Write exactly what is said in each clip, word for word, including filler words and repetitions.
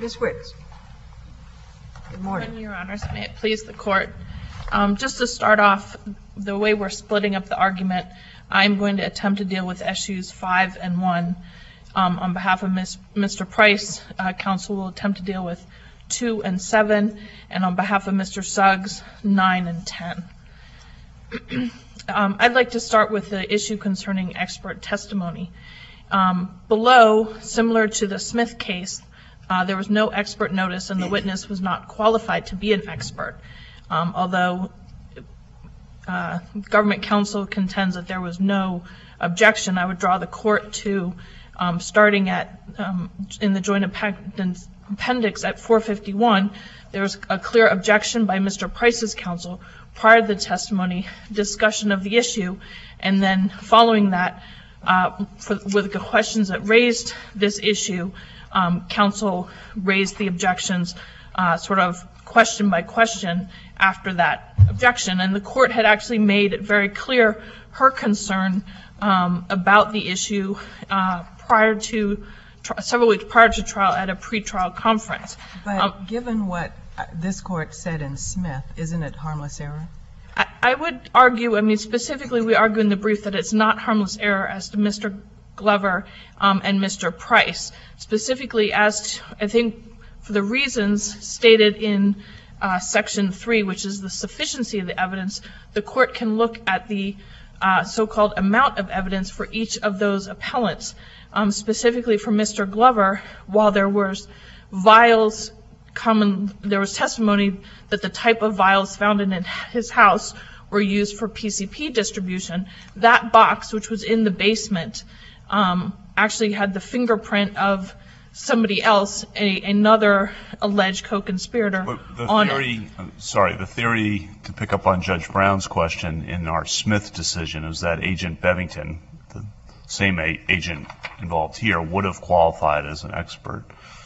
Miz Wicks. Good morning. Your Honors, may it please the Court. Um, just to start off, the way we're splitting up the argument, I'm going to attempt to deal with issues five and one. Um, on behalf of Miz Mister Price, uh, counsel will attempt to deal with two and seven, and on behalf of Mister Suggs, nine and ten. um, I'd like to start with the issue concerning expert testimony. Um, below, similar to the Smith case, uh, there was no expert notice and the witness was not qualified to be an expert. Um, although uh, government counsel contends that there was no objection, I would draw the court to um, starting at, um, in the joint appendix at four fifty-one, there was a clear objection by Mister Price's counsel prior to the testimony, discussion of the issue, and then following that, uh, for, with the questions that raised this issue, um, counsel raised the objections uh, sort of question by question after that objection. And the court had actually made it very clear her concern um, about the issue uh, prior to, several weeks prior to trial at a pretrial conference. But um, given what this court said in Smith, isn't it harmless error? I, I would argue, I mean, specifically we argue in the brief that it's not harmless error as to Mister Glover um, and Mister Price. Specifically as to, I think, for the reasons stated in uh, Section three, which is the sufficiency of the evidence, the court can look at the uh, so-called amount of evidence for each of those appellants. Um, specifically for Mister Glover, while there was vials common, there was testimony that the type of vials found in his house were used for P C P distribution. That box, which was in the basement, um, actually had the fingerprint of somebody else, a, another alleged co-conspirator the on theory, it. Sorry, the theory, to pick up on Judge Brown's question in our Smith decision, is that Agent Bevington, the same a, agent involved here, would have qualified as an expert.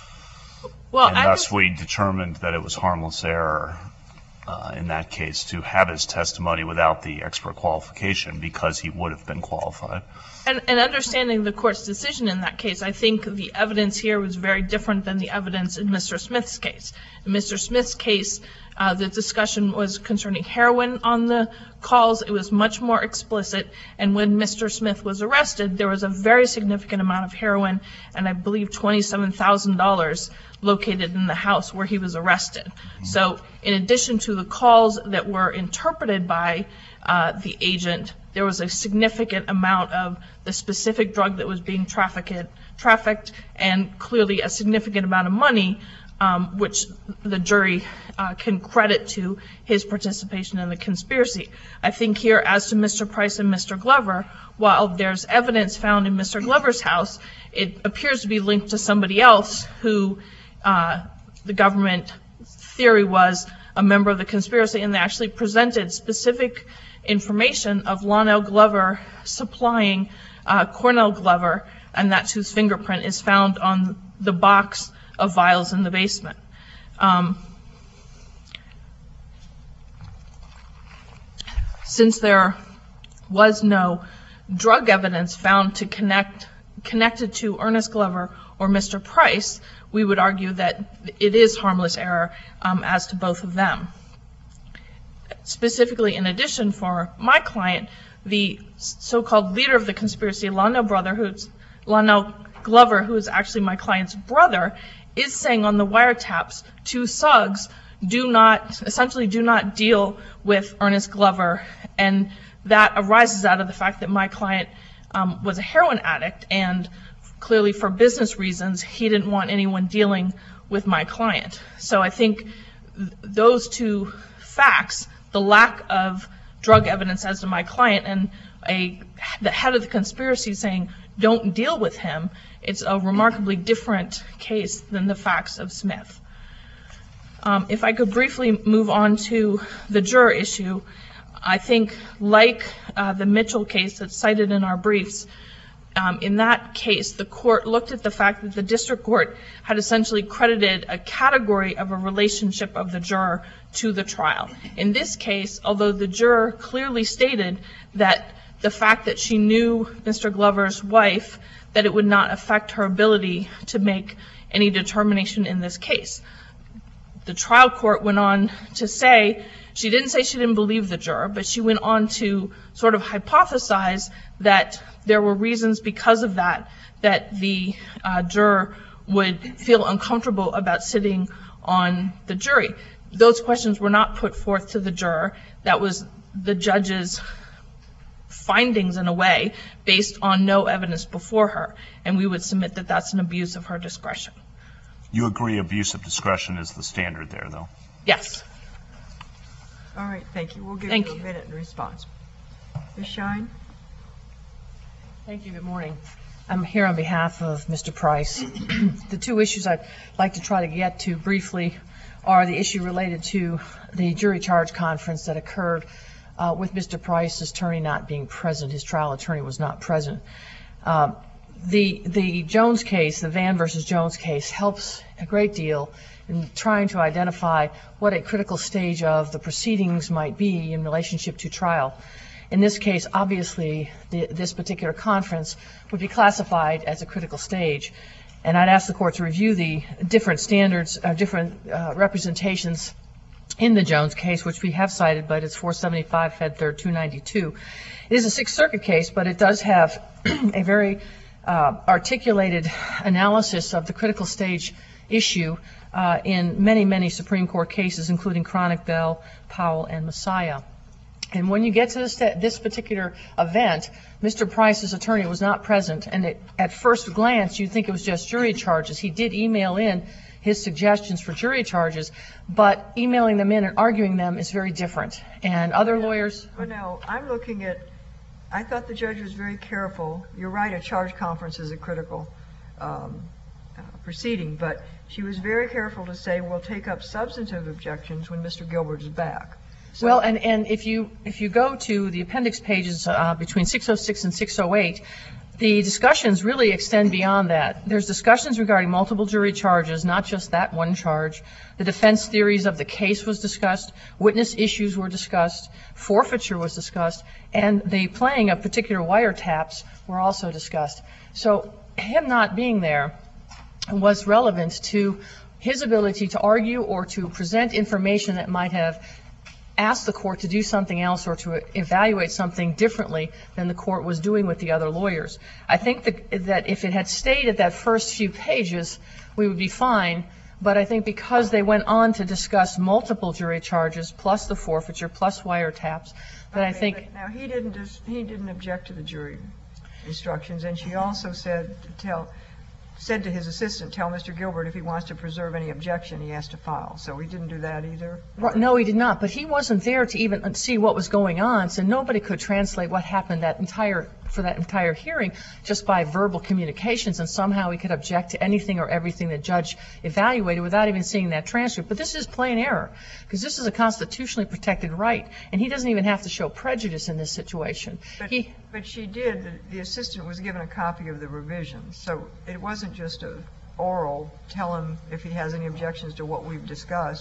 Well, and I thus just, we determined that it was harmless error uh, in that case to have his testimony without the expert qualification because he would have been qualified. And, and understanding the court's decision in that case, I think the evidence here was very different than the evidence in Mister Smith's case. In Mister Smith's case, uh, the discussion was concerning heroin on the calls. It was much more explicit. And when Mister Smith was arrested, there was a very significant amount of heroin, and I believe twenty-seven thousand dollars located in the house where he was arrested. Mm-hmm. So in addition to the calls that were interpreted by uh, the agent, there was a significant amount of the specific drug that was being trafficked, trafficked and clearly a significant amount of money, um, which the jury uh, can credit to his participation in the conspiracy. I think here, as to Mister Price and Mister Glover, while there's evidence found in Mister Glover's house, it appears to be linked to somebody else who uh, the government theory was a member of the conspiracy, and they actually presented specific information of Lonell Glover supplying uh, Cornell Glover, and that's whose fingerprint is found on the box of vials in the basement. Um, since there was no drug evidence found to connect connected to Ernest Glover or Mister Price, we would argue that it is harmless error um, as to both of them. Specifically, in addition, for my client, the so-called leader of the conspiracy, Lonell brother, who's Lonell Glover, who is actually my client's brother, is saying on the wiretaps to Suggs, do not, essentially do not deal with Ernest Glover, and that arises out of the fact that my client um, was a heroin addict, and clearly for business reasons, he didn't want anyone dealing with my client. So I think th those two facts, the lack of drug evidence as to my client and a, the head of the conspiracy saying, don't deal with him, it's a remarkably different case than the facts of Smith. Um, if I could briefly move on to the juror issue, I think like uh, the Mitchell case that's cited in our briefs, Um, in that case, the court looked at the fact that the district court had essentially credited a category of a relationship of the juror to the trial. In this case, although the juror clearly stated that the fact that she knew Mister Glover's wife, that it would not affect her ability to make any determination in this case. The trial court went on to say, she didn't say she didn't believe the juror, but she went on to sort of hypothesize that there were reasons because of that, that the uh, juror would feel uncomfortable about sitting on the jury. Those questions were not put forth to the juror. That was the judge's findings in a way based on no evidence before her, and we would submit that that's an abuse of her discretion. You agree abuse of discretion is the standard there, though? Yes. All right, thank you. We'll give Thank you a you. minute in response. Miz Shine? Thank you. Good morning. I'm here on behalf of Mister Price. The two issues I'd like to try to get to briefly are the issue related to the jury charge conference that occurred uh, with Mister Price's attorney not being present. His trial attorney was not present. Uh, the the Jones case, the Van versus Jones case, helps a great deal in trying to identify what a critical stage of the proceedings might be in relationship to trial. In this case, obviously, the, this particular conference would be classified as a critical stage. And I'd ask the court to review the different standards, uh, different uh, representations in the Jones case, which we have cited, but it's four seventy-five Fed Third two ninety-two. It is a Sixth Circuit case, but it does have a very uh, articulated analysis of the critical stage issue uh, in many, many Supreme Court cases, including Cronic, Bell, Powell, and Messiah. And when you get to this, this particular event, Mister Price's attorney was not present, and it, at first glance, you'd think it was just jury charges. He did email in his suggestions for jury charges, but emailing them in and arguing them is very different. And other lawyers... Well, no, I'm looking at, I thought the judge was very careful. You're right, a charge conference is a critical um, uh, proceeding, but she was very careful to say, we'll take up substantive objections when Mister Gilbert is back. So, well, and, and if you if you go to the appendix pages uh, between six oh six and six oh eight, the discussions really extend beyond that. There's discussions regarding multiple jury charges, not just that one charge. The defense theories of the case was discussed, witness issues were discussed, forfeiture was discussed, and the playing of particular wiretaps were also discussed. So him not being there was relevant to his ability to argue or to present information that might have ask the court to do something else or to evaluate something differently than the court was doing with the other lawyers. I think that, that if it had stayed at that first few pages, we would be fine. But I think because they went on to discuss multiple jury charges, plus the forfeiture, plus wiretaps, that okay, I think... But now, he didn't, just, he didn't object to the jury instructions, and she also said to tell... said to his assistant, tell Mister Gilbert if he wants to preserve any objection, he has to file. So he didn't do that either? No, he did not. But he wasn't there to even see what was going on, so nobody could translate what happened that entire for that entire hearing just by verbal communications, and somehow he could object to anything or everything the judge evaluated without even seeing that transcript. But this is plain error, because this is a constitutionally protected right, and he doesn't even have to show prejudice in this situation. But, he, but she did. The, the assistant was given a copy of the revisions, so it wasn't just a oral, tell him if he has any objections to what we've discussed.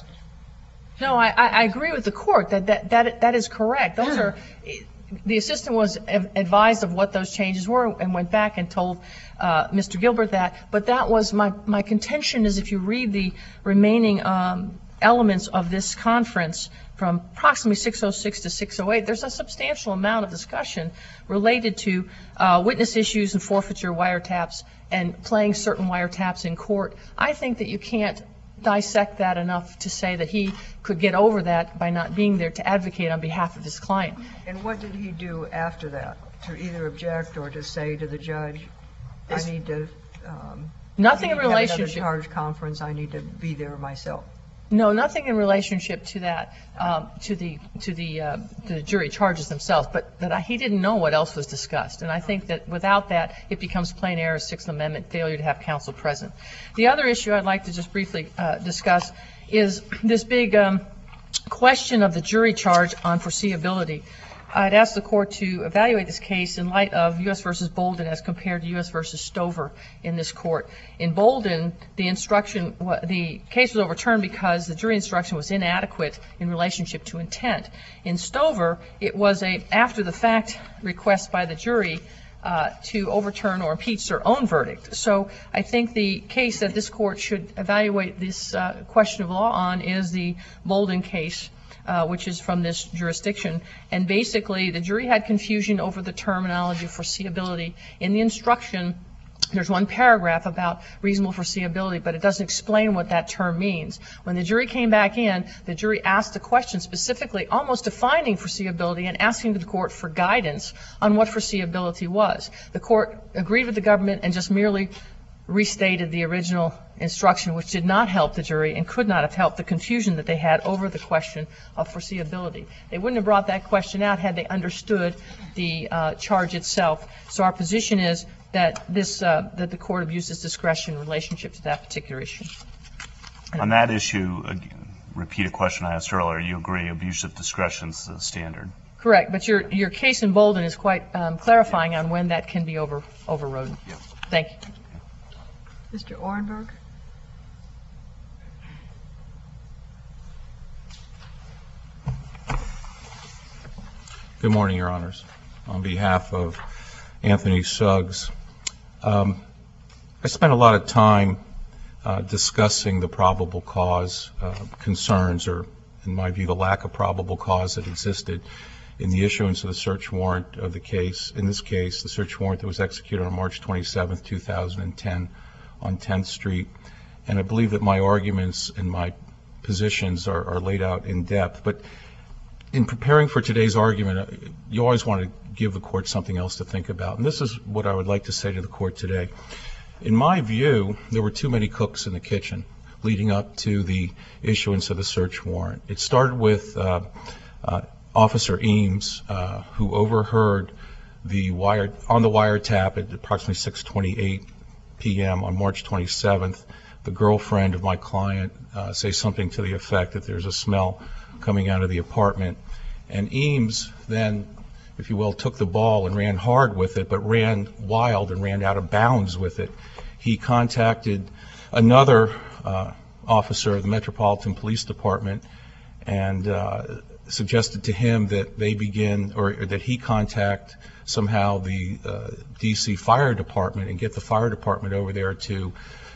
No, I, I agree with the court that that, that, that is correct. Those are... The assistant was advised of what those changes were and went back and told uh, Mister Gilbert that. But that was my, my contention is if you read the remaining um, elements of this conference from approximately six oh six to six oh eight, there's a substantial amount of discussion related to uh, witness issues and forfeiture wiretaps and playing certain wiretaps in court. I think that you can't dissect that enough to say that he could get over that by not being there to advocate on behalf of his client. And what did he do after that, to either object or to say to the judge, I need to um, nothing in have another relationship. charge conference, I need to be there myself? No, nothing in relationship to that, um, to the to the, uh, to the jury charges themselves. But but I, he didn't know what else was discussed, and I think that without that, it becomes plain error, Sixth Amendment failure to have counsel present. The other issue I'd like to just briefly uh, discuss is this big um, question of the jury charge on foreseeability. I'd ask the court to evaluate this case in light of U S versus Bolden as compared to U S versus Stover in this court. In Bolden, the instruction, the case was overturned because the jury instruction was inadequate in relationship to intent. In Stover, it was a after-the-fact request by the jury uh, to overturn or impeach their own verdict. So I think the case that this court should evaluate this uh, question of law on is the Bolden case, Uh, which is from this jurisdiction. And basically, the jury had confusion over the terminology of foreseeability. In the instruction, there's one paragraph about reasonable foreseeability, but it doesn't explain what that term means. When the jury came back in, the jury asked a question specifically, almost defining foreseeability and asking the court for guidance on what foreseeability was. The court agreed with the government and just merely restated the original instruction, which did not help the jury and could not have helped the confusion that they had over the question of foreseeability. They wouldn't have brought that question out had they understood the uh, charge itself. So our position is that this uh, that the court abused its discretion in relationship to that particular issue. On that issue, again, repeat a question I asked earlier. You agree abuse of discretion is the standard? Correct, but your your case in Bolden is quite um, clarifying on when that can be over overrode. Yep. Thank you. Mister Orenberg? Good morning, Your Honors. On behalf of Anthony Suggs, um, I spent a lot of time uh, discussing the probable cause uh, concerns, or in my view, the lack of probable cause that existed in the issuance of the search warrant of the case. In this case, the search warrant that was executed on March twenty-seventh, two thousand ten on tenth Street. And I believe that my arguments and my positions are, are laid out in depth. But in preparing for today's argument, you always want to give the court something else to think about. And this is what I would like to say to the court today. In my view, there were too many cooks in the kitchen leading up to the issuance of the search warrant. It started with uh, uh, Officer Eames, uh, who overheard the wire on the wiretap at approximately six twenty-eight p m on March twenty-seventh, the girlfriend of my client uh, say something to the effect that there's a smell coming out of the apartment. And Eames then, if you will, took the ball and ran hard with it, but ran wild and ran out of bounds with it. He contacted another uh, officer of the Metropolitan Police Department and uh, suggested to him that they begin, or that he contact somehow the uh, D C Fire Department and get the fire department over there to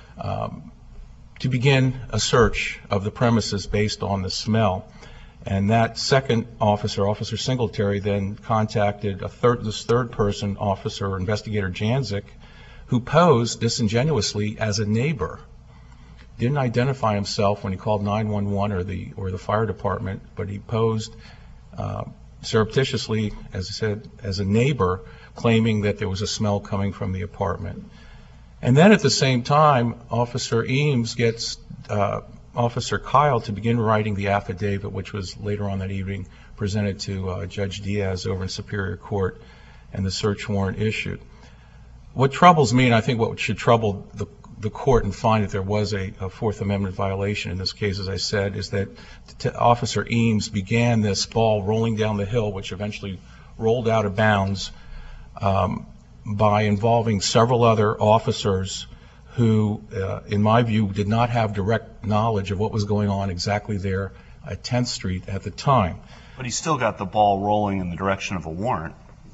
um, to begin a search of the premises based on the smell. And that second officer, Officer Singletary, then contacted a third, this third person, Officer Investigator Janzik, who posed disingenuously as a neighbor. Didn't identify himself when he called nine one one or the or the fire department, but he posed uh, surreptitiously, as I said, as a neighbor, claiming that there was a smell coming from the apartment. And then at the same time, Officer Eames gets uh, Officer Kyle to begin writing the affidavit, which was later on that evening presented to uh, Judge Diaz over in Superior Court, and the search warrant issued. What troubles me, and I think what should trouble the, the court and find that there was a, a Fourth Amendment violation in this case, as I said, is that t- Officer Eames began this ball rolling down the hill, which eventually rolled out of bounds, um, by involving several other officers who, uh, in my view, did not have direct knowledge of what was going on exactly there at tenth Street at the time. But he still got the ball rolling in the direction of a warrant,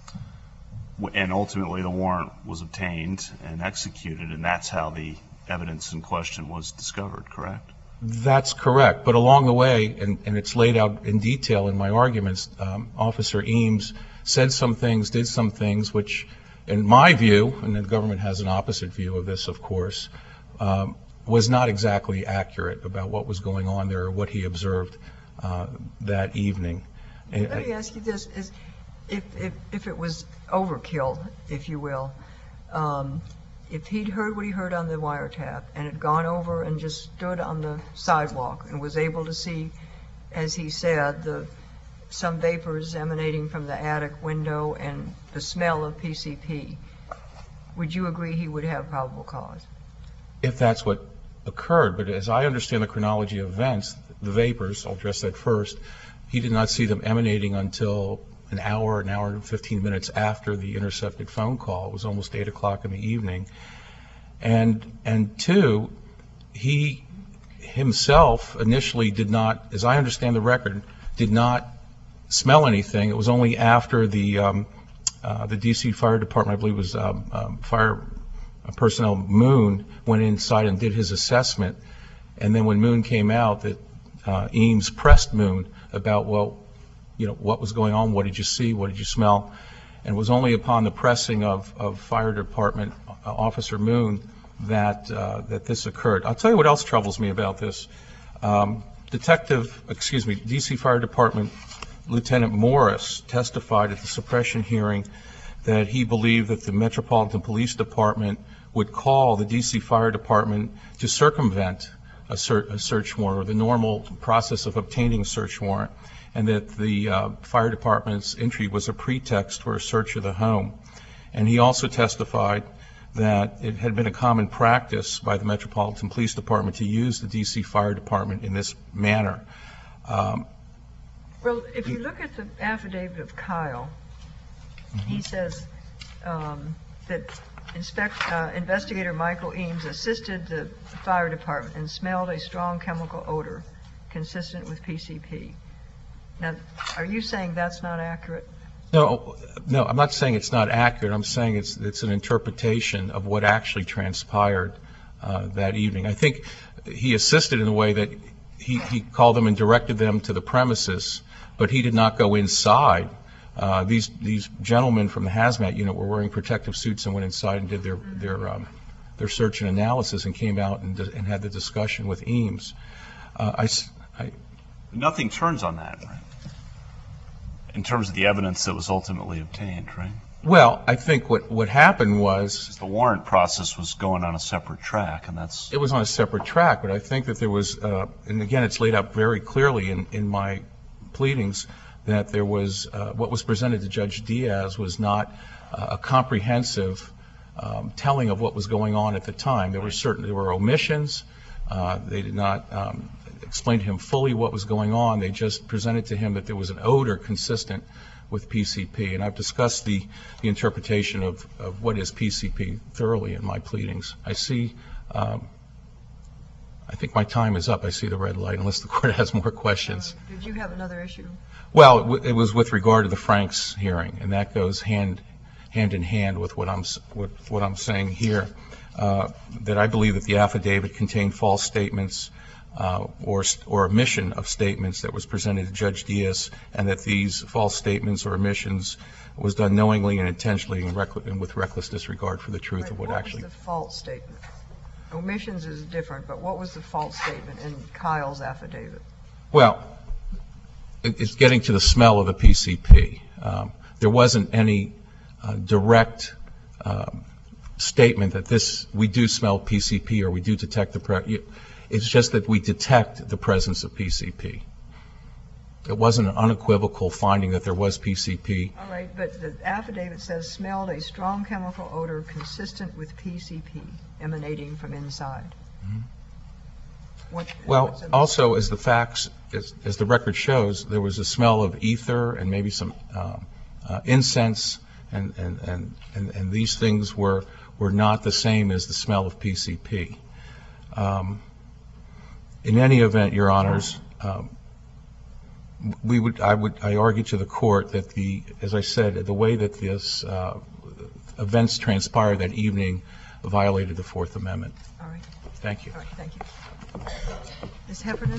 and ultimately the warrant was obtained and executed, and that's how the evidence in question was discovered, correct? That's correct. But along the way, and, and it's laid out in detail in my arguments, um, Officer Eames said some things, did some things, which, in my view, and the government has an opposite view of this, of course, um, was not exactly accurate about what was going on there or what he observed uh, that evening. Let me ask you this, is if, if, if it was overkill, if you will, um, if he'd heard what he heard on the wiretap and had gone over and just stood on the sidewalk and was able to see, as he said, the some vapors emanating from the attic window and the smell of P C P, would you agree he would have probable cause? If that's what occurred, but as I understand the chronology of events, the vapors, I'll address that first, he did not see them emanating until an hour, an hour and fifteen minutes after the intercepted phone call. It was almost eight o'clock in the evening. And, and two, he himself initially did not, as I understand the record, did not smell anything. It was only after the um, uh, the D C Fire Department, I believe it was um, um, Fire Personnel Moon, went inside and did his assessment. And then when Moon came out, that uh, Eames pressed Moon about, well, you know, what was going on, what did you see, what did you smell? And it was only upon the pressing of, of Fire Department uh, Officer Moon that uh, that this occurred. I'll tell you what else troubles me about this. Um, Detective, excuse me, D C Fire Department Lieutenant Morris testified at the suppression hearing that he believed that the Metropolitan Police Department would call the D C Fire Department to circumvent a, ser- a search warrant, or the normal process of obtaining a search warrant, and that the uh, Fire Department's entry was a pretext for a search of the home. And he also testified that it had been a common practice by the Metropolitan Police Department to use the D C Fire Department in this manner. Um, Well, if you look at the affidavit of Kyle, he says um, that Inspect, uh, Investigator Michael Eames assisted the fire department and smelled a strong chemical odor consistent with P C P. Now, are you saying that's not accurate? No, no, I'm not saying it's not accurate. I'm saying it's it's an interpretation of what actually transpired uh, that evening. I think he assisted in a way that he, he called them and directed them to the premises, but he did not go inside. Uh, these these gentlemen from the hazmat unit were wearing protective suits and went inside and did their their um, their search and analysis and came out and, and had the discussion with Eames. Uh, I, I, Nothing turns on that, right? In terms of the evidence that was ultimately obtained, right? well, I think what, what happened was The warrant process was going on a separate track, and that's it was on a separate track, but I think that there was, uh, and again, it's laid out very clearly in, in my pleadings, that there was, uh, what was presented to Judge Diaz was not uh, a comprehensive um, telling of what was going on at the time. There were certain, there were omissions. Uh, they did not um, explain to him fully what was going on. They just presented to him that there was an odor consistent with P C P. And I've discussed the, the interpretation of, of what is P C P thoroughly in my pleadings. I see, um, I think my time is up. I see the red light, unless the court has more questions. Uh, did you have another issue? Well, it, w- it was with regard to the Franks hearing, and that goes hand hand in hand with what I'm s- with what I'm saying here. Uh, that I believe that the affidavit contained false statements uh, or or omission of statements that was presented to Judge Diaz, and that these false statements or omissions was done knowingly and intentionally and, reck- and with reckless disregard for the truth Right, of what, what actually. was the false statement? Omissions is different, but what was the false statement in Kyle's affidavit? Well, it, it's getting to the smell of the P C P. Um, there wasn't any uh, direct um, statement that this, we do smell P C P or we do detect the, pre- it's just that we detect the presence of P C P. It wasn't an unequivocal finding that there was P C P. All right, but the affidavit says smelled a strong chemical odor consistent with P C P emanating from inside. Mm-hmm. What, Well, what's the- also, as the facts, as, as the record shows, there was a smell of ether and maybe some um, uh, incense, and, and, and, and, and these things were, were not the same as the smell of P C P. Um, in any event, Your Honors, um, we would, I would, I argue to the court that the, as I said, the way that this uh, events transpired that evening violated the Fourth Amendment. All right, Thank you. all right, thank you. Miz Heffernan?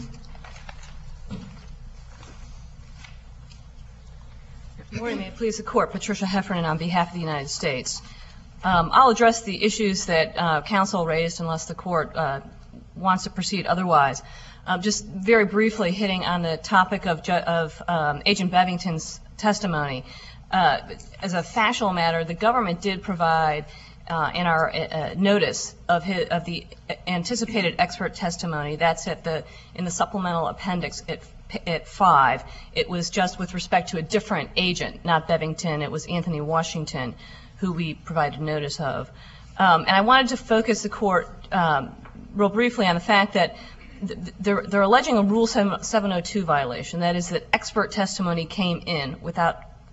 Good morning, may it please the Court. Patricia Heffernan on behalf of the United States. Um, I'll address the issues that uh, counsel raised unless the Court uh, wants to proceed otherwise. Um, just very briefly hitting on the topic of, ju- of um, Agent Bevington's testimony. Uh, as a factual matter, the government did provide uh, in our uh, notice of, his, of the anticipated expert testimony. That's at the in the supplemental appendix at at five. It was just with respect to a different agent, not Bevington. It was Anthony Washington, who we provided notice of. Um, and I wanted to focus the Court um, real briefly on the fact that They're, they're alleging a Rule seven oh two violation. That is that expert testimony came in without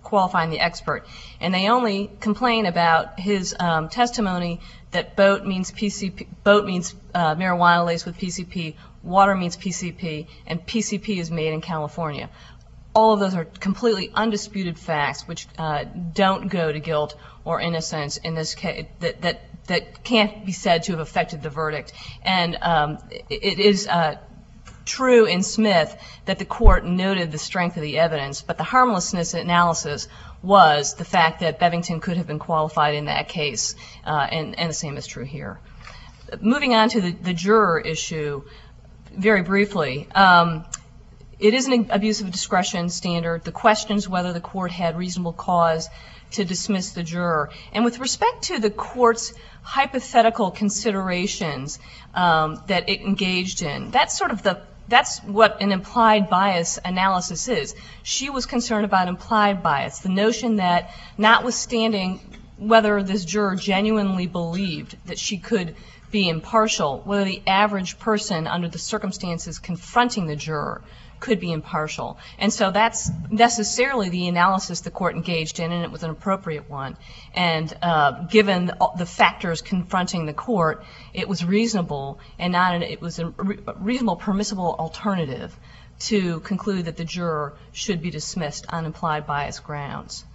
qualifying the expert. And they only complain about his um, testimony that boat means P C P, boat means uh, marijuana laced with P C P, water means P C P, and P C P is made in California. All of those are completely undisputed facts which uh, don't go to guilt or innocence in this case, that, that, that can't be said to have affected the verdict. And um, it, it is uh, true in Smith that the court noted the strength of the evidence, but the harmlessness analysis was the fact that Bevington could have been qualified in that case, uh, and, and the same is true here. Moving on to the, the juror issue, very briefly, um, it is an abuse of discretion standard. The question is whether the court had reasonable cause to dismiss the juror. And with respect to the court's hypothetical considerations um, that it engaged in, that's sort of the That's what an implied bias analysis is. She was concerned about implied bias, the notion that notwithstanding whether this juror genuinely believed that she could be impartial, whether the average person under the circumstances confronting the juror could be impartial. And so that's necessarily the analysis the court engaged in, and it was an appropriate one. And uh, given the factors confronting the court, it was reasonable, and not an, it was a reasonable, permissible alternative to conclude that the juror should be dismissed on implied bias grounds.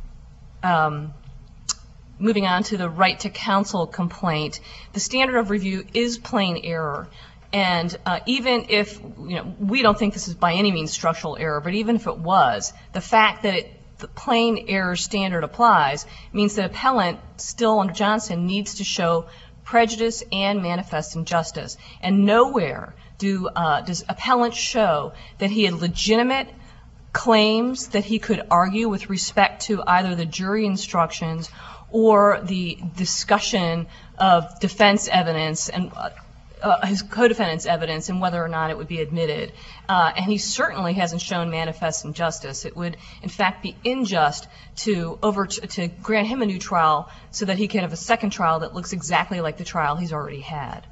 Um, moving on to the right to counsel complaint, the standard of review is plain error. And uh, even if, you know, we don't think this is by any means structural error, but even if it was, the fact that it, the plain error standard applies means that appellant still under Johnson needs to show prejudice and manifest injustice. And nowhere do uh, does appellant show that he had legitimate claims that he could argue with respect to either the jury instructions or the discussion of defense evidence and uh, Uh, his co-defendant's evidence and whether or not it would be admitted. Uh, and he certainly hasn't shown manifest injustice. It would, in fact, be unjust to over to grant him a new trial so that he can have a second trial that looks exactly like the trial he's already had.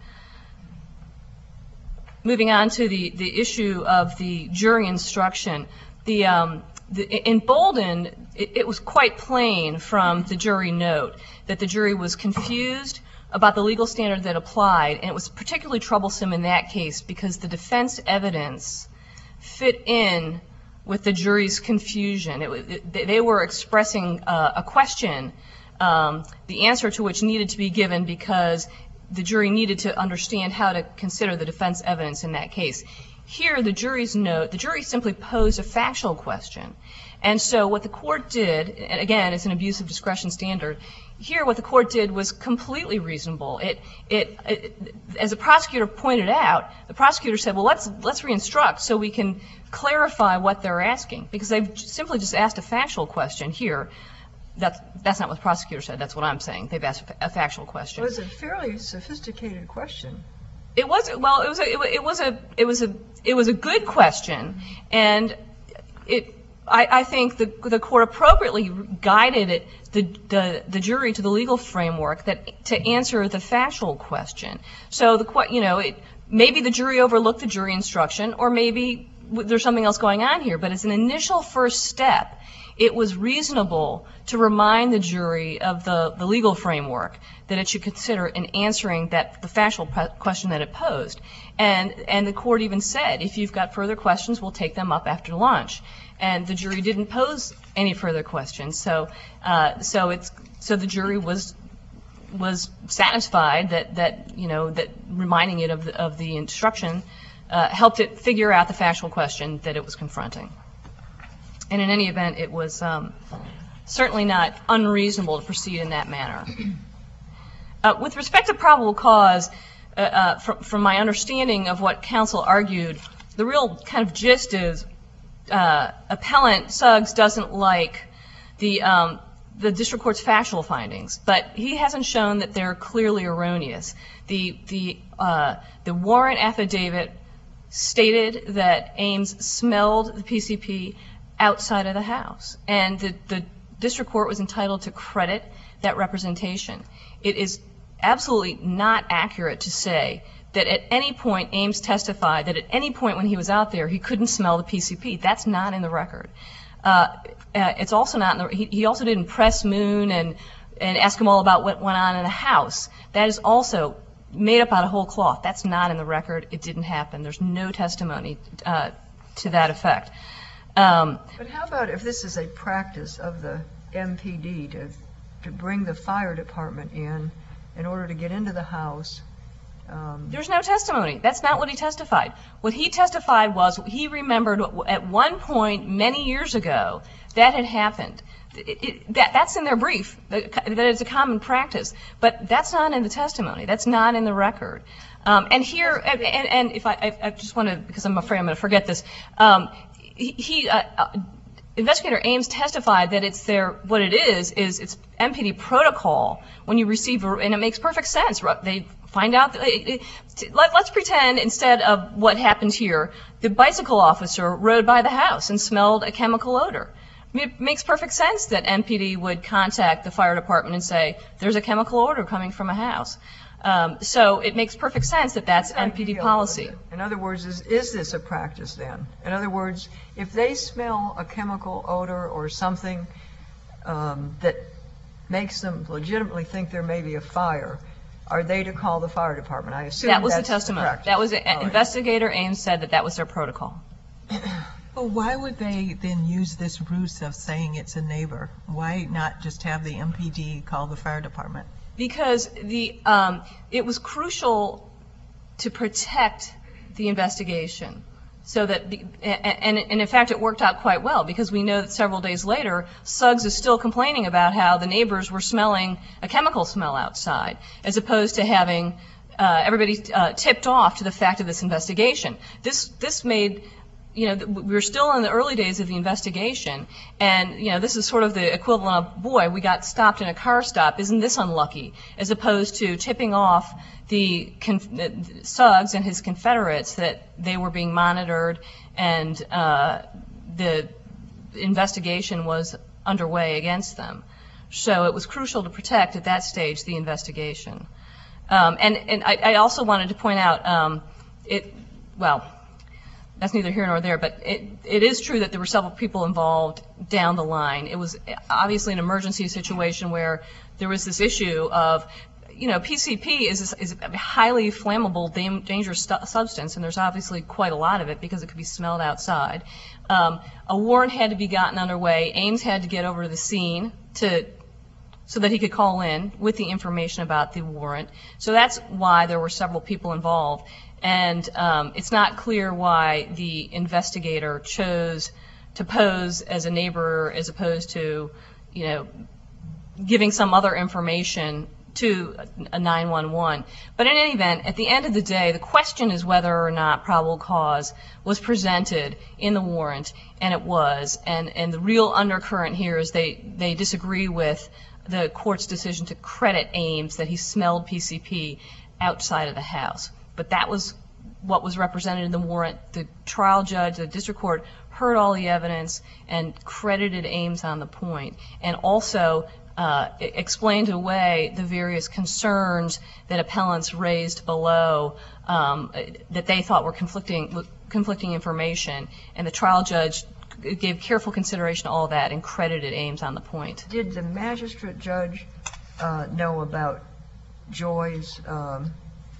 Moving on to the, the issue of the jury instruction, the, um, the, in Bolden, it, it was quite plain from the jury note that the jury was confused about the legal standard that applied, and it was particularly troublesome in that case because the defense evidence fit in with the jury's confusion. It, it, they were expressing uh, a question, um, the answer to which needed to be given because the jury needed to understand how to consider the defense evidence in that case. Here, the jury's note, the jury simply posed a factual question. And so what the court did, and again, it's an abuse of discretion standard, here what the court did was completely reasonable. It, it, it, as the prosecutor pointed out, the prosecutor said, well, let's, let's re-instruct so we can clarify what they're asking, because they've simply just asked a factual question here. That's, that's not what the prosecutor said. That's what I'm saying. They've asked a factual question. It was a fairly sophisticated question. It was, well, it was a, it was a, it was a, it was a good question, and it, I, I think the, the court appropriately guided it, the, the, the jury to the legal framework that to answer the factual question. So the, you know, it, maybe the jury overlooked the jury instruction, or maybe there's something else going on here. But as an initial first step, it was reasonable to remind the jury of the, the legal framework that it should consider in answering that the factual question that it posed. And, and the court even said, if you've got further questions, we'll take them up after lunch. And the jury didn't pose any further questions. So, uh, so it's, so the jury was, was satisfied that, that, you know, that reminding it of the, of the instruction, uh, helped it figure out the factual question that it was confronting. And in any event, it was um, certainly not unreasonable to proceed in that manner. Uh, with respect to probable cause, uh, uh, from, from my understanding of what counsel argued, the real kind of gist is uh, appellant Suggs doesn't like the, um, the district court's factual findings, but he hasn't shown that they're clearly erroneous. The, the, uh, the warrant affidavit stated that Ames smelled the P C P outside of the house, and the, the district court was entitled to credit that representation. It is absolutely not accurate to say that at any point Ames testified that at any point when he was out there he couldn't smell the P C P. That's not in the record. Uh, uh, it's also not. In the, he, he also didn't press Moon and and ask him all about what went on in the house. That is also made up out of whole cloth. That's not in the record. It didn't happen. There's no testimony uh, to that effect. Um, But how about if this is a practice of the M P D to to bring the fire department in in order to get into the house? Um, There's no testimony. That's not what he testified. What he testified was he remembered at one point many years ago that had happened. It, it, that, that's in their brief, that, that it's a common practice. But that's not in the testimony. That's not in the record. Um, and here, and, and, and if I, I, I just want to, because I'm afraid I'm going to forget this, um, he, he uh, uh, Investigator Ames testified that it's their, what it is, is it's M P D protocol when you receive, a, and it makes perfect sense. They find out, that it, it, let, let's pretend instead of what happened here, the bicycle officer rode by the house and smelled a chemical odor. I mean, it makes perfect sense that M P D would contact the fire department and say, there's a chemical odor coming from a house. Um, so it makes perfect sense that that's M P D policy. In other words, is, is this a practice then? In other words, if they smell a chemical odor or something um, that makes them legitimately think there may be a fire, are they to call the fire department? I assume That was the that's testimony. practice. That was it. All right. Investigator Ames said that that was their protocol. Well, why would they then use this ruse of saying it's a neighbor? Why not just have the M P D call the fire department? Because the um, it was crucial to protect the investigation, so that the, and, and in fact it worked out quite well, because we know that several days later Suggs is still complaining about how the neighbors were smelling a chemical smell outside, as opposed to having uh, everybody uh, tipped off to the fact of this investigation. This this made. You know, we were still in the early days of the investigation, and, you know, this is sort of the equivalent of, boy, we got stopped in a car stop, isn't this unlucky, as opposed to tipping off the con- Suggs and his Confederates that they were being monitored and uh, the investigation was underway against them. So it was crucial to protect, at that stage, the investigation. Um, and and I, I also wanted to point out, um, it, well, that's neither here nor there, but it, it is true that there were several people involved down the line. It was obviously an emergency situation where there was this issue of, you know, P C P is, is a highly flammable, dam- dangerous stu- substance, and there's obviously quite a lot of it because it could be smelled outside. Um, a warrant had to be gotten underway. Ames had to get over to the scene to so that he could call in with the information about the warrant. So that's why there were several people involved. And um, it's not clear why the investigator chose to pose as a neighbor as opposed to, you know, giving some other information to a nine one one. But in any event, at the end of the day, the question is whether or not probable cause was presented in the warrant, and it was. And, and the real undercurrent here is they, they disagree with the court's decision to credit Ames that he smelled P C P outside of the house. But that was what was represented in the warrant. The trial judge, the district court, heard all the evidence and credited Ames on the point, and also uh, explained away the various concerns that appellants raised below um, that they thought were conflicting conflicting information. And the trial judge gave careful consideration to all of that and credited Ames on the point. Did the magistrate judge uh, know about Joy's um,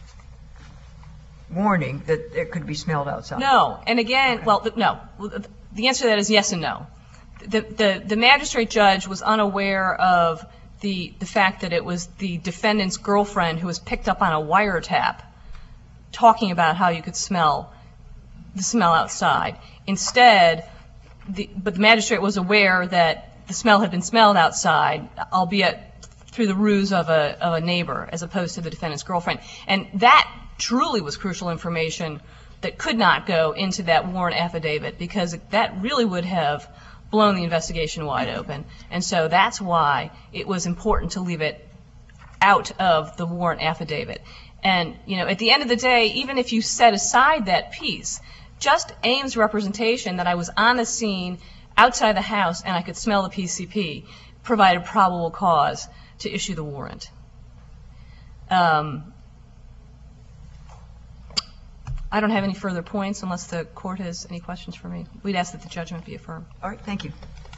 warning that it could be smelled outside? No. And again, Okay. well, th- no. The answer to that is yes and no. The, the, the magistrate judge was unaware of the, the fact that it was the defendant's girlfriend who was picked up on a wiretap talking about how you could smell the smell outside. Instead, the, but the magistrate was aware that the smell had been smelled outside, albeit through the ruse of a, of a neighbor as opposed to the defendant's girlfriend. And that truly was crucial information that could not go into that warrant affidavit, because that really would have blown the investigation wide open. And so that's why it was important to leave it out of the warrant affidavit. And, you know, at the end of the day, even if you set aside that piece, just Ames' representation that I was on the scene outside the house and I could smell the P C P provided probable cause to issue the warrant. Um, I don't have any further points unless the court has any questions for me. We'd ask that the judgment be affirmed. All right, thank you.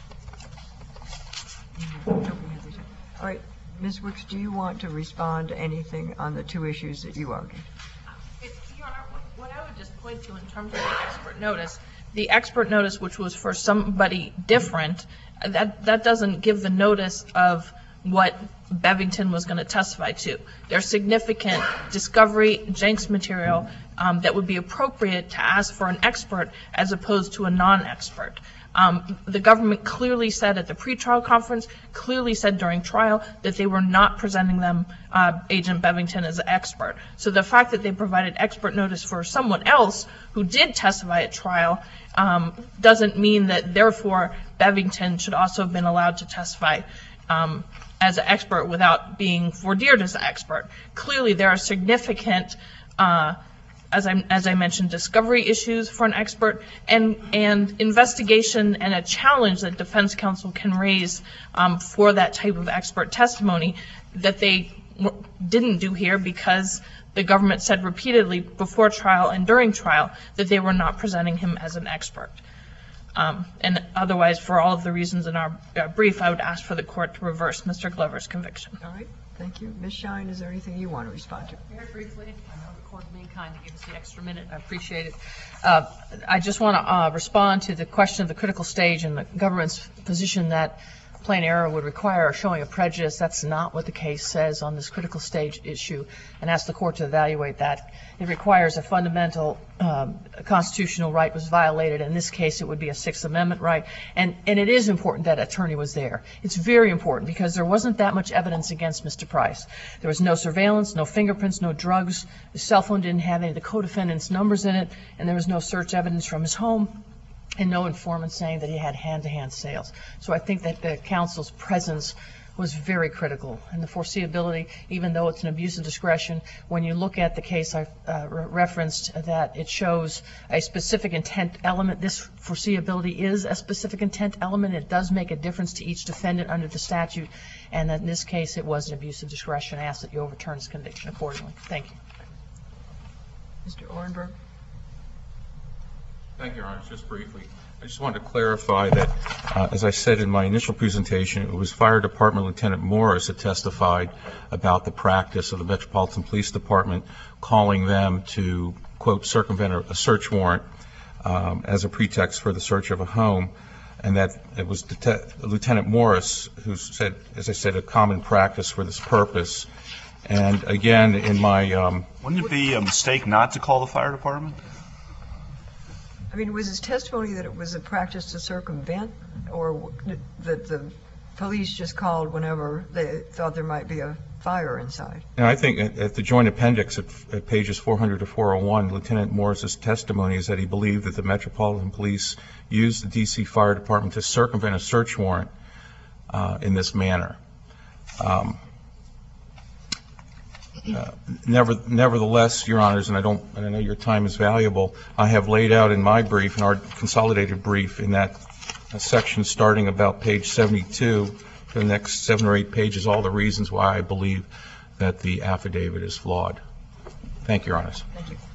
All right, Miz Wicks, do you want to respond to anything on the two issues that you argued? Your Honor, what I would just point to in terms of the expert notice, the expert notice, which was for somebody different, that, that doesn't give the notice of what Bevington was going to testify to. There's significant discovery, Jenks material um, that would be appropriate to ask for an expert as opposed to a non-expert. Um, the government clearly said at the pretrial conference, clearly said during trial, that they were not presenting them, uh, Agent Bevington, as an expert. So the fact that they provided expert notice for someone else who did testify at trial um, doesn't mean that, therefore, Bevington should also have been allowed to testify um, as an expert without being foredeered as an expert. Clearly, there are significant uh, As I, as I mentioned, discovery issues for an expert, and, and investigation and a challenge that defense counsel can raise um, for that type of expert testimony that they w- didn't do here because the government said repeatedly before trial and during trial that they were not presenting him as an expert. Um, and otherwise, for all of the reasons in our uh, brief, I would ask for the court to reverse Mister Glover's conviction. All right, thank you. Miz Shine, is there anything you want to respond to? Very briefly, I know the court being kind to give us the extra minute. I appreciate it. Uh, I just want to uh, respond to the question of the critical stage and the government's position that plain error would require a showing of prejudice. That's not what the case says on this critical stage issue, and ask the court to evaluate that. It requires a fundamental um, constitutional right was violated. In this case, it would be a Sixth Amendment right, and, and it is important that attorney was there. It's very important because there wasn't that much evidence against Mister Price. There was no surveillance, no fingerprints, no drugs. The cell phone didn't have any of the co-defendant's numbers in it, and there was no search evidence from his home, and no informant saying that he had hand-to-hand sales. So I think that the counsel's presence was very critical. And the foreseeability, even though it's an abuse of discretion, when you look at the case I uh, re- referenced, that it shows a specific intent element. This foreseeability is a specific intent element. It does make a difference to each defendant under the statute. And in this case, it was an abuse of discretion. I ask that you overturn his conviction accordingly. Thank you. Mister Orenberg? Thank you, Your Honor. Just briefly, I just wanted to clarify that, uh, as I said in my initial presentation, it was Fire Department Lieutenant Morris that testified about the practice of the Metropolitan Police Department calling them to, quote, circumvent a search warrant um, as a pretext for the search of a home, and that it was Det- Lieutenant Morris who said, as I said, a common practice for this purpose. And again, in my... Um, Wouldn't it be a mistake not to call the fire department? I mean, was his testimony that it was a practice to circumvent, or that the police just called whenever they thought there might be a fire inside? And I think at, at the joint appendix at, at pages four hundred to four oh one, Lieutenant Morris's testimony is that he believed that the Metropolitan Police used the D C Fire Department to circumvent a search warrant uh, in this manner. Um, Uh, never, nevertheless, Your Honors, and I don't, and I know your time is valuable, I have laid out in my brief, in our consolidated brief, in that uh, section starting about page seventy-two, for the next seven or eight pages, all the reasons why I believe that the affidavit is flawed. Thank you, Your Honors. Thank you.